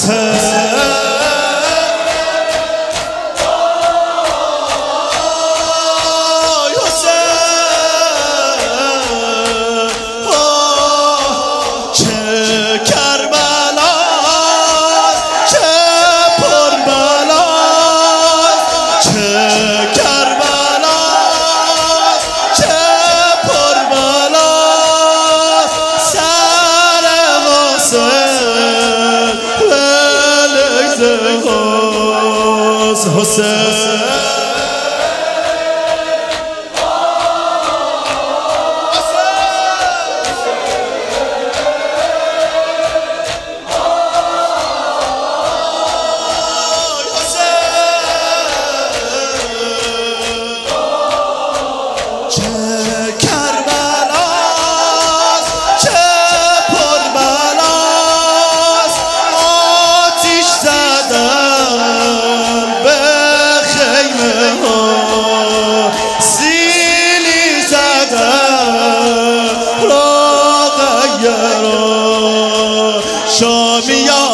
شامی یا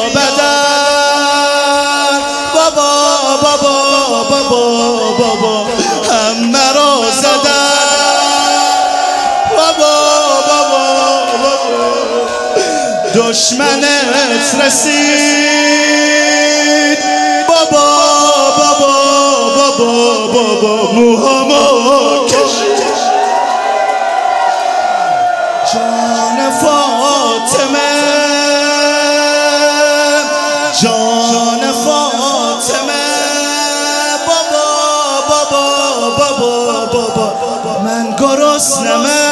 بدن بابا بابا بابا بابا هم مرا زدن بابا بابا بابا دشمنت رسید بابا بابا بابا بابا موهامو کشید جان فاطمه جان فاطمه بابا بابا بابا بابا من گرسنمه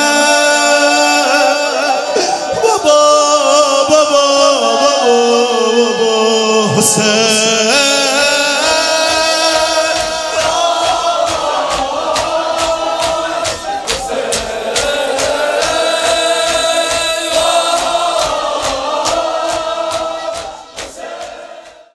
بابا بابا بابا بابا حسین